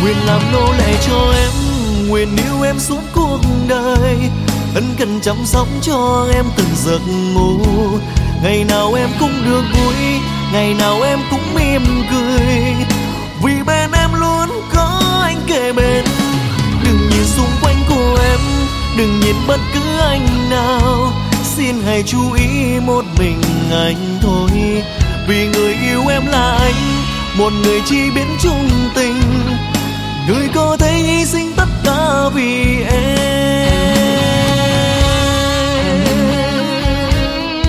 Nguyện làm nô lệ cho em, nguyện yêu em suốt cuộc đời, ân cần chăm sóc cho em từng giấc ngủ. Ngày nào em cũng được vui, ngày nào em cũng mỉm cười, vì bên em luôn có anh kề bên. Đừng nhìn xung quanh của em, đừng nhìn bất cứ anh nào, xin hãy chú ý một mình anh thôi. Vì người yêu em là anh, một người chỉ biết chung tình, người có thể hy sinh tất cả vì em.